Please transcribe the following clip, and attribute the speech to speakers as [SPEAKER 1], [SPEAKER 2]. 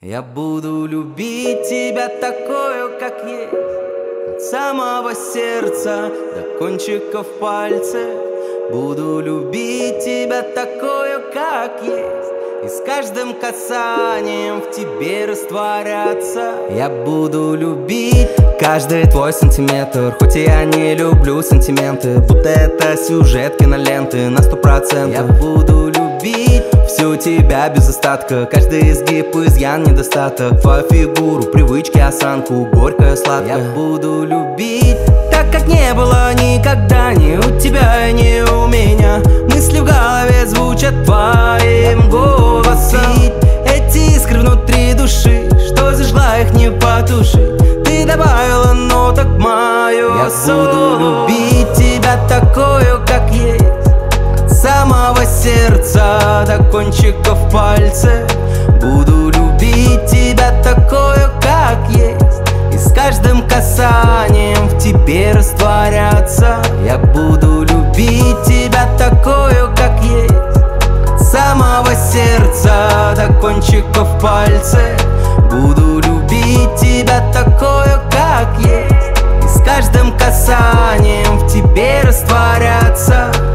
[SPEAKER 1] Я буду любить тебя такую, как есть, от самого сердца до кончиков пальцев. Буду любить тебя такую, как есть, и с каждым касанием в тебе растворяться. Я буду любить каждый твой сантиметр, хоть я не люблю сантименты, будто это сюжет киноленты на 100%. Я буду любить всю тебя без остатка, каждый изгиб, изъян, недостаток, твою фигуру, привычки, осанку, горькое, сладкое. Я буду любить так, как не было никогда ни у тебя, ни у меня. Мысли в голове звучат твоим голосом. Эти искры внутри души, что зажгла их, не потушить. Ты добавила ноток в мою особу. Я буду любить тебя такую, как есть, от самого сердца до кончиков пальцев. Буду любить тебя такую, как есть, и с каждым касанием в тебе растворяться. Я буду любить тебя такую, как есть, от самого сердца до кончиков пальцев. Буду любить тебя такую, как есть, и с каждым касанием в тебе растворяться.